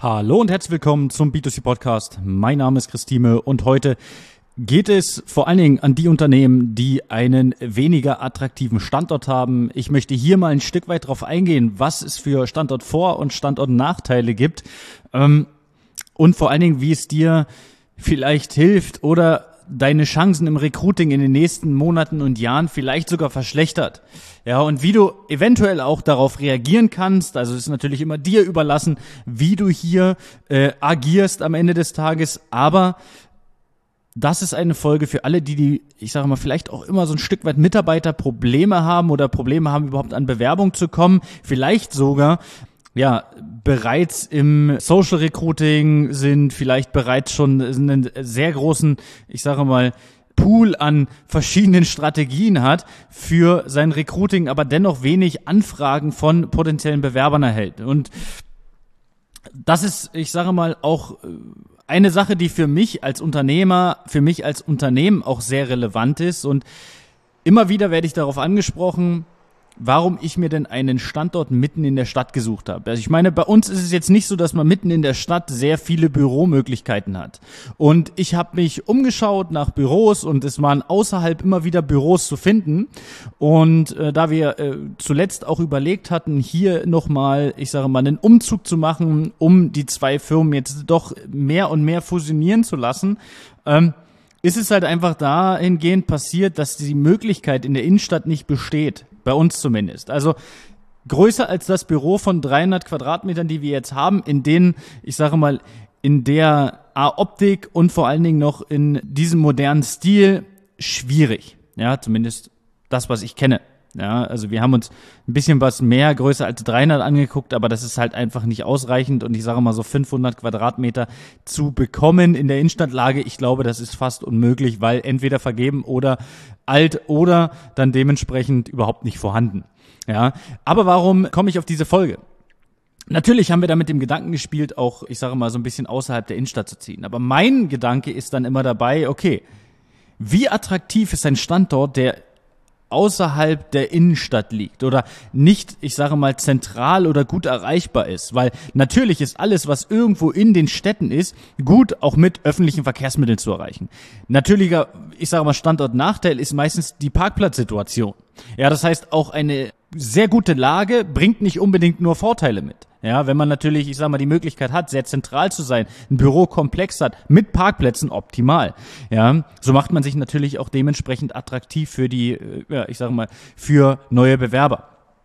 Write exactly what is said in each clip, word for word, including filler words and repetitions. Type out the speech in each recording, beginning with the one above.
Hallo und herzlich willkommen zum B zwei C Podcast. Mein Name ist Christine und heute geht es vor allen Dingen an die Unternehmen, die einen weniger attraktiven Standort haben. Ich möchte hier mal ein Stück weit drauf eingehen, was es für Standortvor- und Standortnachteile gibt ähm, und vor allen Dingen, wie es dir vielleicht hilft oder deine Chancen im Recruiting in den nächsten Monaten und Jahren vielleicht sogar verschlechtert. Ja, und wie du eventuell auch darauf reagieren kannst, also es ist natürlich immer dir überlassen, wie du hier äh, agierst am Ende des Tages, aber das ist eine Folge für alle, die, die, ich sage mal, vielleicht auch immer so ein Stück weit Mitarbeiterprobleme haben oder Probleme haben, überhaupt an Bewerbung zu kommen, vielleicht sogar ja, bereits im Social Recruiting sind, vielleicht bereits schon einen sehr großen, ich sage mal, Pool an verschiedenen Strategien hat für sein Recruiting, aber dennoch wenig Anfragen von potenziellen Bewerbern erhält. Und das ist, ich sage mal, auch eine Sache, die für mich als Unternehmer, für mich als Unternehmen auch sehr relevant ist. Und immer wieder werde ich darauf angesprochen, warum ich mir denn einen Standort mitten in der Stadt gesucht habe. Also ich meine, bei uns ist es jetzt nicht so, dass man mitten in der Stadt sehr viele Büromöglichkeiten hat. Und ich habe mich umgeschaut nach Büros und es waren außerhalb immer wieder Büros zu finden. Und äh, da wir äh, zuletzt auch überlegt hatten, hier nochmal, ich sage mal, einen Umzug zu machen, um die zwei Firmen jetzt doch mehr und mehr fusionieren zu lassen, ähm, ist es halt einfach dahingehend passiert, dass die Möglichkeit in der Innenstadt nicht besteht. Bei uns zumindest. Also größer als das Büro von dreihundert Quadratmetern, die wir jetzt haben, in denen, ich sage mal, in der Optik und vor allen Dingen noch in diesem modernen Stil schwierig. Ja, zumindest das, was ich kenne. Ja, also wir haben uns ein bisschen was mehr größer als dreihundert angeguckt, aber das ist halt einfach nicht ausreichend und ich sage mal so fünfhundert Quadratmeter zu bekommen in der Innenstadtlage. Ich glaube, das ist fast unmöglich, weil entweder vergeben oder alt oder dann dementsprechend überhaupt nicht vorhanden. Ja, aber warum komme ich auf diese Folge? Natürlich haben wir da mit dem Gedanken gespielt, auch, ich sage mal, so ein bisschen außerhalb der Innenstadt zu ziehen. Aber mein Gedanke ist dann immer dabei, okay, wie attraktiv ist ein Standort, der außerhalb der Innenstadt liegt oder nicht, ich sage mal, zentral oder gut erreichbar ist, weil natürlich ist alles, was irgendwo in den Städten ist, gut auch mit öffentlichen Verkehrsmitteln zu erreichen. Natürlicher, ich sage mal, Standortnachteil ist meistens die Parkplatzsituation. Ja, das heißt, auch eine sehr gute Lage bringt nicht unbedingt nur Vorteile mit. Ja, wenn man natürlich, ich sag mal, die Möglichkeit hat, sehr zentral zu sein, ein Bürokomplex hat, mit Parkplätzen optimal. Ja, so macht man sich natürlich auch dementsprechend attraktiv für die, ja, ich sage mal, für neue Bewerber.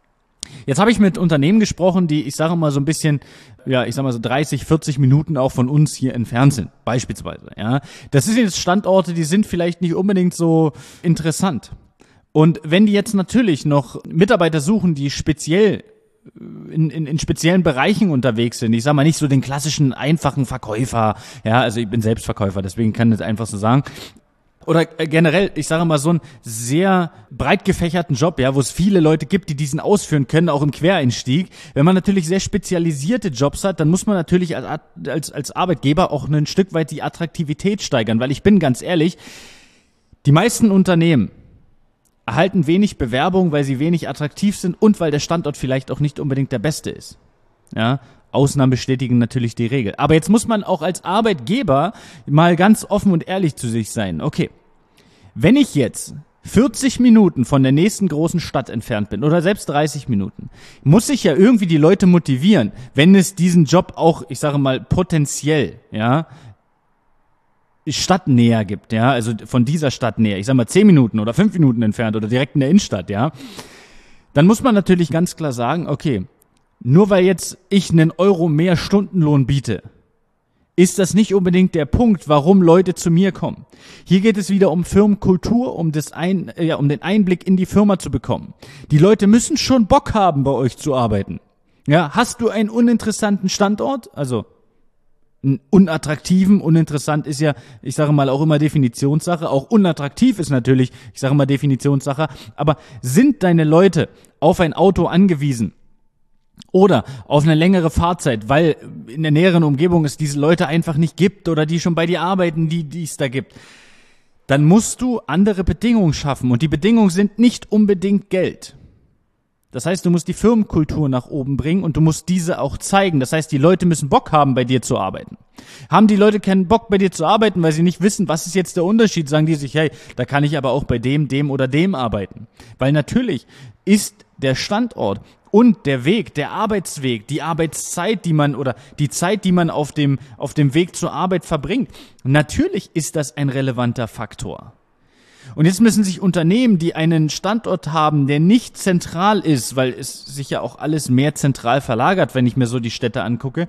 Jetzt habe ich mit Unternehmen gesprochen, die, ich sage mal, so ein bisschen, ja, ich sage mal so dreißig, vierzig Minuten auch von uns hier entfernt sind, beispielsweise. Ja, das sind jetzt Standorte, die sind vielleicht nicht unbedingt so interessant. Und wenn die jetzt natürlich noch Mitarbeiter suchen, die speziell In, in, in speziellen Bereichen unterwegs sind. Ich sag mal nicht so den klassischen einfachen Verkäufer. Ja, also ich bin selbst Verkäufer, deswegen kann ich das einfach so sagen. Oder generell, ich sage mal so einen sehr breit gefächerten Job, ja, wo es viele Leute gibt, die diesen ausführen können, auch im Quereinstieg. Wenn man natürlich sehr spezialisierte Jobs hat, dann muss man natürlich als, als, als Arbeitgeber auch ein Stück weit die Attraktivität steigern, weil ich bin ganz ehrlich, die meisten Unternehmen erhalten wenig Bewerbung, weil sie wenig attraktiv sind und weil der Standort vielleicht auch nicht unbedingt der beste ist. Ja, Ausnahmen bestätigen natürlich die Regel. Aber jetzt muss man auch als Arbeitgeber mal ganz offen und ehrlich zu sich sein. Okay, wenn ich jetzt vierzig Minuten von der nächsten großen Stadt entfernt bin oder selbst dreißig Minuten, muss ich ja irgendwie die Leute motivieren, wenn es diesen Job auch, ich sage mal, potenziell, ja, stadtnäher gibt, ja, also von dieser Stadt näher, ich sag mal zehn Minuten oder fünf Minuten entfernt oder direkt in der Innenstadt, ja, dann muss man natürlich ganz klar sagen, okay, nur weil jetzt ich einen Euro mehr Stundenlohn biete, ist das nicht unbedingt der Punkt, warum Leute zu mir kommen. Hier geht es wieder um Firmenkultur, um das ein, ja, um den Einblick in die Firma zu bekommen. Die Leute müssen schon Bock haben, bei euch zu arbeiten. Ja, hast du einen uninteressanten Standort, also unattraktiven, uninteressant ist ja, ich sage mal, auch immer Definitionssache, auch unattraktiv ist natürlich, ich sage mal Definitionssache, aber sind deine Leute auf ein Auto angewiesen oder auf eine längere Fahrzeit, weil in der näheren Umgebung es diese Leute einfach nicht gibt oder die schon bei dir arbeiten, die, die es da gibt, dann musst du andere Bedingungen schaffen und die Bedingungen sind nicht unbedingt Geld. Das heißt, du musst die Firmenkultur nach oben bringen und du musst diese auch zeigen. Das heißt, die Leute müssen Bock haben, bei dir zu arbeiten. Haben die Leute keinen Bock, bei dir zu arbeiten, weil sie nicht wissen, was ist jetzt der Unterschied, sagen die sich, hey, da kann ich aber auch bei dem, dem oder dem arbeiten. Weil natürlich ist der Standort und der Weg, der Arbeitsweg, die Arbeitszeit, die man oder die Zeit, die man auf dem, auf dem Weg zur Arbeit verbringt, natürlich ist das ein relevanter Faktor. Und jetzt müssen sich Unternehmen, die einen Standort haben, der nicht zentral ist, weil es sich ja auch alles mehr zentral verlagert, wenn ich mir so die Städte angucke,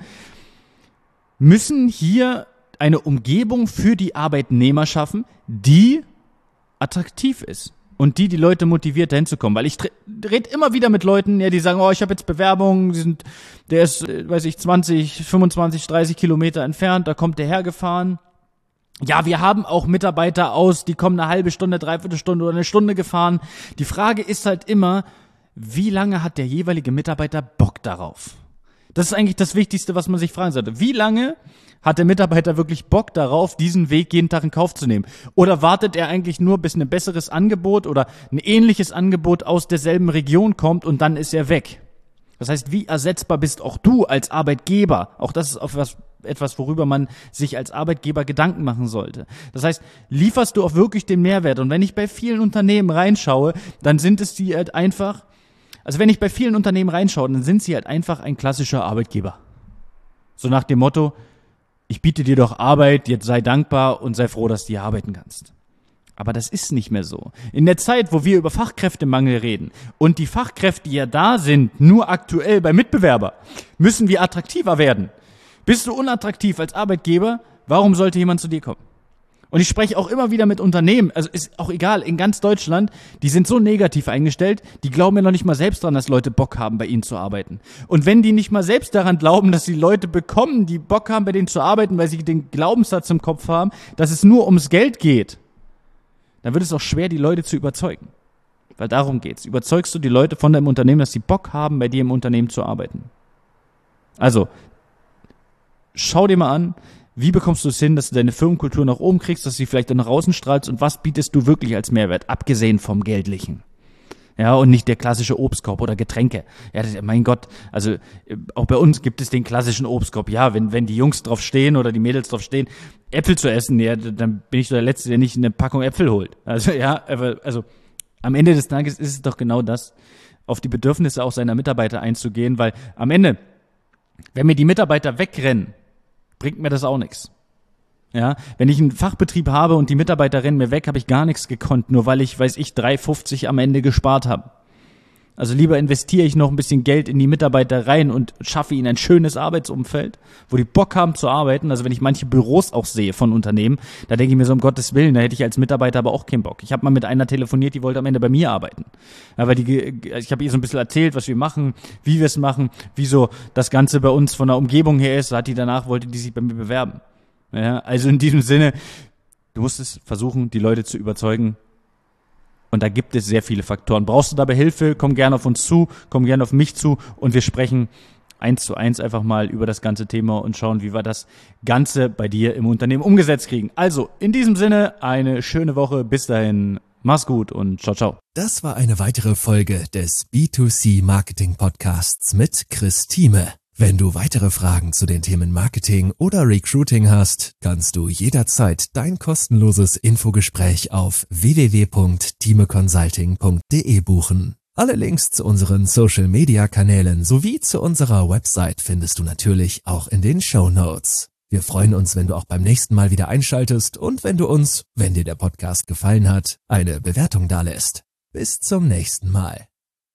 müssen hier eine Umgebung für die Arbeitnehmer schaffen, die attraktiv ist und die die Leute motiviert, dahin zu kommen. Weil ich rede immer wieder mit Leuten, ja, die sagen, oh, ich habe jetzt Bewerbungen, die sind, der ist, weiß ich, zwanzig, fünfundzwanzig, dreißig Kilometer entfernt, da kommt der hergefahren. Ja, wir haben auch Mitarbeiter aus, die kommen eine halbe Stunde, dreiviertel Stunde oder eine Stunde gefahren. Die Frage ist halt immer, wie lange hat der jeweilige Mitarbeiter Bock darauf? Das ist eigentlich das Wichtigste, was man sich fragen sollte. Wie lange hat der Mitarbeiter wirklich Bock darauf, diesen Weg jeden Tag in Kauf zu nehmen? Oder wartet er eigentlich nur, bis ein besseres Angebot oder ein ähnliches Angebot aus derselben Region kommt und dann ist er weg? Das heißt, wie ersetzbar bist auch du als Arbeitgeber? Auch das ist etwas, etwas, worüber man sich als Arbeitgeber Gedanken machen sollte. Das heißt, lieferst du auch wirklich den Mehrwert? Und wenn ich bei vielen Unternehmen reinschaue, dann sind es die halt einfach, also wenn ich bei vielen Unternehmen reinschaue, dann sind sie halt einfach ein klassischer Arbeitgeber. So nach dem Motto, ich biete dir doch Arbeit, jetzt sei dankbar und sei froh, dass du hier arbeiten kannst. Aber das ist nicht mehr so. In der Zeit, wo wir über Fachkräftemangel reden und die Fachkräfte, die ja da sind, nur aktuell bei Mitbewerber, müssen wir attraktiver werden. Bist du unattraktiv als Arbeitgeber, warum sollte jemand zu dir kommen? Und ich spreche auch immer wieder mit Unternehmen, also ist auch egal, in ganz Deutschland, die sind so negativ eingestellt, die glauben ja noch nicht mal selbst dran, dass Leute Bock haben, bei ihnen zu arbeiten. Und wenn die nicht mal selbst daran glauben, dass sie Leute bekommen, die Bock haben, bei denen zu arbeiten, weil sie den Glaubenssatz im Kopf haben, dass es nur ums Geld geht, dann wird es auch schwer, die Leute zu überzeugen. Weil darum geht's. Überzeugst du die Leute von deinem Unternehmen, dass sie Bock haben, bei dir im Unternehmen zu arbeiten? Also, schau dir mal an, wie bekommst du es hin, dass du deine Firmenkultur nach oben kriegst, dass du sie vielleicht dann nach außen strahlst und was bietest du wirklich als Mehrwert, abgesehen vom Geldlichen? Ja, und nicht der klassische Obstkorb oder Getränke. Ja, das, mein Gott, also auch bei uns gibt es den klassischen Obstkorb. Ja, wenn wenn die Jungs drauf stehen oder die Mädels drauf stehen, Äpfel zu essen, ja, dann bin ich so der Letzte, der nicht eine Packung Äpfel holt. Also ja, also am Ende des Tages ist es doch genau das, auf die Bedürfnisse auch seiner Mitarbeiter einzugehen, weil am Ende, wenn mir die Mitarbeiter wegrennen, bringt mir das auch nichts. Ja, wenn ich einen Fachbetrieb habe und die Mitarbeiter rennen mir weg, habe ich gar nichts gekonnt, nur weil ich, weiß ich, drei fünfzig am Ende gespart habe. Also lieber investiere ich noch ein bisschen Geld in die Mitarbeiter rein und schaffe ihnen ein schönes Arbeitsumfeld, wo die Bock haben zu arbeiten. Also wenn ich manche Büros auch sehe von Unternehmen, da denke ich mir so, um Gottes Willen, da hätte ich als Mitarbeiter aber auch keinen Bock. Ich habe mal mit einer telefoniert, die wollte am Ende bei mir arbeiten. Aber die, ich habe ihr so ein bisschen erzählt, was wir machen, wie wir es machen, wie so das Ganze bei uns von der Umgebung her ist. So hat die danach, wollte die sich bei mir bewerben. Ja, also in diesem Sinne, du musst es versuchen, die Leute zu überzeugen. Und da gibt es sehr viele Faktoren. Brauchst du dabei Hilfe, komm gerne auf uns zu, komm gerne auf mich zu und wir sprechen eins zu eins einfach mal über das ganze Thema und schauen, wie wir das Ganze bei dir im Unternehmen umgesetzt kriegen. Also in diesem Sinne, eine schöne Woche. Bis dahin, mach's gut und ciao, ciao. Das war eine weitere Folge des B zwei C Marketing Podcasts mit Chris Thieme. Wenn du weitere Fragen zu den Themen Marketing oder Recruiting hast, kannst du jederzeit dein kostenloses Infogespräch auf w w w punkt thieme consulting punkt d e buchen. Alle Links zu unseren Social-Media-Kanälen sowie zu unserer Website findest du natürlich auch in den Shownotes. Wir freuen uns, wenn du auch beim nächsten Mal wieder einschaltest und wenn du uns, wenn dir der Podcast gefallen hat, eine Bewertung dalässt. Bis zum nächsten Mal.